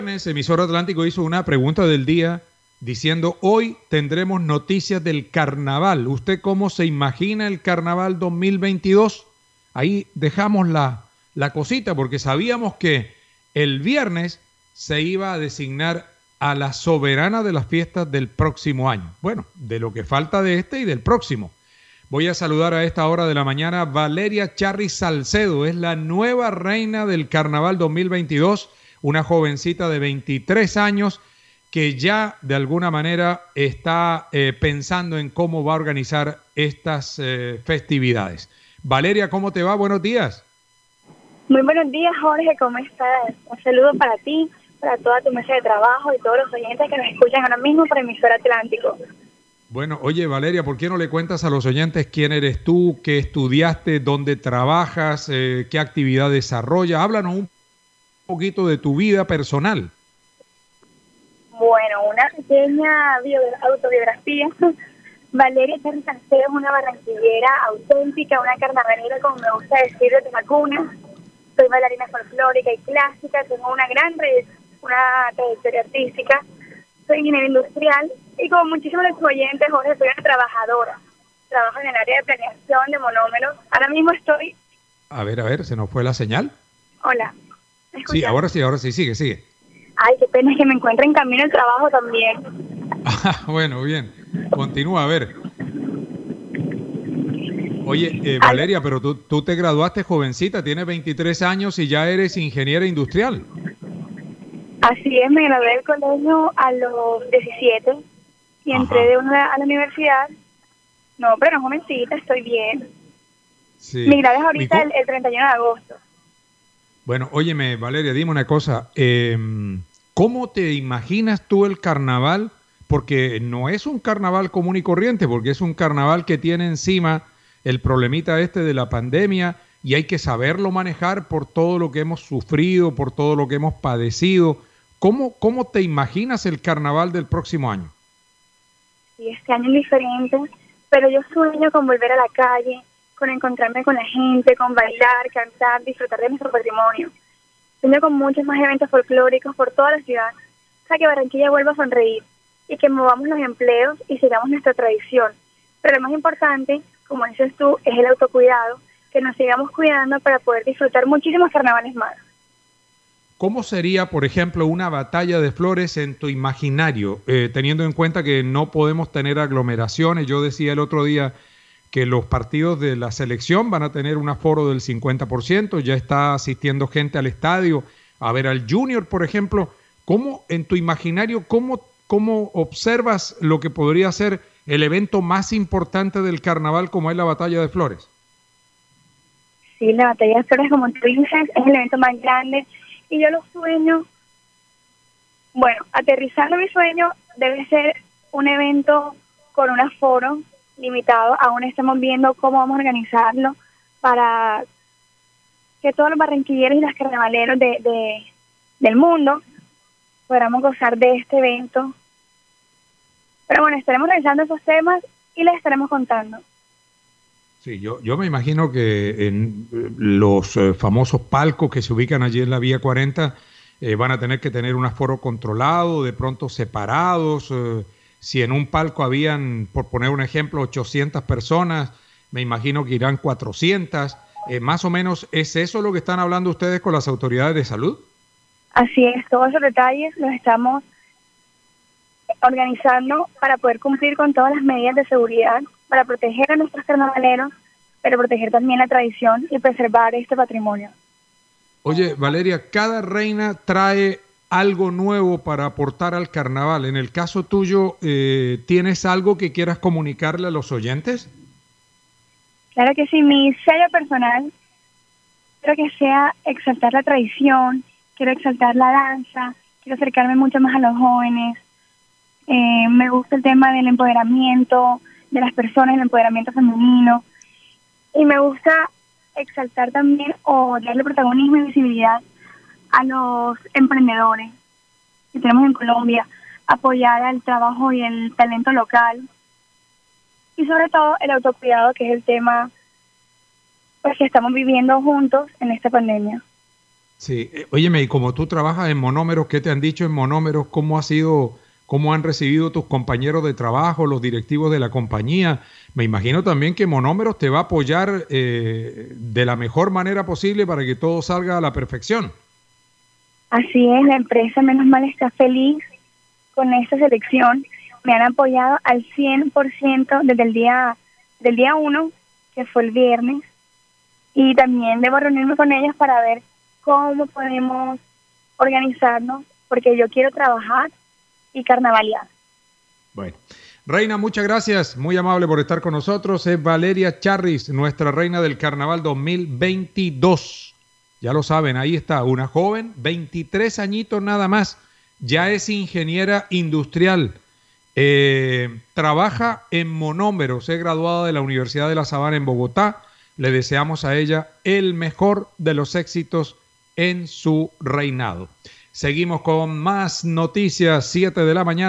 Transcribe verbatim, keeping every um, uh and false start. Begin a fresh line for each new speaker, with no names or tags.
Emisor Atlántico hizo una pregunta del día diciendo: hoy tendremos noticias del carnaval. ¿Usted cómo se imagina el carnaval dos mil veintidós? Ahí dejamos la, la cosita, porque sabíamos que el viernes se iba a designar a la soberana de las fiestas del próximo año. Bueno, de lo que falta de este y del próximo. Voy a saludar a esta hora de la mañana Valeria Charri Salcedo, es la nueva reina del carnaval dos mil veintidós, una jovencita de veintitrés años que ya de alguna manera está eh, pensando en cómo va a organizar estas eh, festividades. Valeria, ¿cómo te va? Buenos días.
Muy buenos días, Jorge, ¿cómo estás? Un saludo para ti, para toda tu mesa de trabajo y todos los oyentes que nos escuchan ahora mismo por Emisor Atlántico.
Bueno, oye Valeria, ¿por qué no le cuentas a los oyentes quién eres tú, qué estudiaste, dónde trabajas, eh, qué actividad desarrollas? Háblanos un poquito de tu vida personal.
Bueno, una pequeña bio- autobiografía. Valeria Charri Salcedo es una barranquillera auténtica, una carnavalera, como me gusta decir, de la cuna. Soy bailarina folclórica y clásica, tengo una gran re- una trayectoria artística, soy ingeniera industrial y como muchísimos de tus oyentes, Jorge, soy una trabajadora. Trabajo en el área de planeación de monómeros. Ahora mismo estoy...
A ver, a ver, ¿se nos fue la señal?
Hola, ¿me escuchas?
Sí, ahora sí, ahora sí, sigue, sigue.
Ay, qué pena, es que me encuentro en camino al trabajo también.
Ah, bueno, bien. Continúa, a ver. Oye, eh, Valeria, pero tú, tú te graduaste jovencita, tienes veintitrés años y ya eres ingeniera industrial.
Así es, me gradué del colegio a los diecisiete y
Ajá.
entré de una a la universidad. No, pero no, jovencita, estoy bien.
Sí.
Mi grado es
¿Y
ahorita
cómo-
el, el treinta y uno de agosto.
Bueno, óyeme, Valeria, dime una cosa. eh, ¿Cómo te imaginas tú el carnaval? Porque no es un carnaval común y corriente, porque es un carnaval que tiene encima el problemita este de la pandemia y hay que saberlo manejar por todo lo que hemos sufrido, por todo lo que hemos padecido. ¿Cómo, cómo te imaginas el carnaval del próximo año?
Sí, este año es diferente, pero yo sueño con volver a la calle, con encontrarme con la gente, con bailar, cantar, disfrutar de nuestro patrimonio. Sueño con muchos más eventos folclóricos por toda la ciudad, para que Barranquilla vuelva a sonreír y que movamos los empleos y sigamos nuestra tradición. Pero lo más importante, como dices tú, es el autocuidado, que nos sigamos cuidando para poder disfrutar muchísimos carnavales más.
¿Cómo sería, por ejemplo, una batalla de flores en tu imaginario, eh, teniendo en cuenta que no podemos tener aglomeraciones? Yo decía el otro día que los partidos de la selección van a tener un aforo del cincuenta por ciento, ya está asistiendo gente al estadio a ver al Junior, por ejemplo. ¿Cómo, en tu imaginario, cómo, cómo observas lo que podría ser el evento más importante del carnaval, como es la batalla de flores?
Sí, la batalla de flores, como tú dices, es el evento más grande y yo lo sueño. Bueno, aterrizando mi sueño, debe ser un evento con un aforo limitado. Aún estamos viendo cómo vamos a organizarlo para que todos los barranquilleros y los carnavaleros de, de, del mundo podamos gozar de este evento. Pero bueno, estaremos revisando esos temas y les estaremos contando.
Sí, yo, yo me imagino que en eh, los eh, famosos palcos que se ubican allí en la Vía cuarenta eh, van a tener que tener un aforo controlado, de pronto separados. Eh, si en un palco habían, por poner un ejemplo, ochocientas personas, me imagino que irán cuatrocientas. Eh, más o menos, ¿es eso lo que están hablando ustedes con las autoridades de salud?
Así es, todos esos detalles los estamos organizando para poder cumplir con todas las medidas de seguridad, para proteger a nuestros carnavaleros, pero proteger también la tradición y preservar este patrimonio.
Oye, Valeria, cada reina trae algo nuevo para aportar al carnaval. En el caso tuyo, eh, ¿tienes algo que quieras comunicarle a los oyentes?
Claro que sí, mi sello personal, quiero que sea exaltar la tradición, quiero exaltar la danza, quiero acercarme mucho más a los jóvenes. Eh, me gusta el tema del empoderamiento de las personas, el empoderamiento femenino, y me gusta exaltar también o darle protagonismo y visibilidad a los emprendedores que tenemos en Colombia, apoyar al trabajo y el talento local y sobre todo el autocuidado, que es el tema pues que estamos viviendo juntos en esta pandemia.
Sí, eh, óyeme, y como tú trabajas en monómeros, ¿qué te han dicho en monómeros? ¿Cómo ha sido, cómo han recibido tus compañeros de trabajo, los directivos de la compañía? Me imagino también que monómeros te va a apoyar eh, de la mejor manera posible para que todo salga a la perfección.
Así es, la empresa menos mal está feliz con esta selección. Me han apoyado al cien por ciento desde el día del día uno, que fue el viernes, y también debo reunirme con ellos para ver cómo podemos organizarnos, porque yo quiero trabajar y carnavalear.
Bueno, Reina, muchas gracias, muy amable por estar con nosotros. Es Valeria Charris, nuestra reina del Carnaval dos mil veintidós. Ya lo saben, ahí está, una joven, veintitrés añitos nada más, ya es ingeniera industrial, eh, trabaja en monómeros, es graduada de la Universidad de La Sabana en Bogotá. Le deseamos a ella el mejor de los éxitos en su reinado. Seguimos con más noticias, siete de la mañana.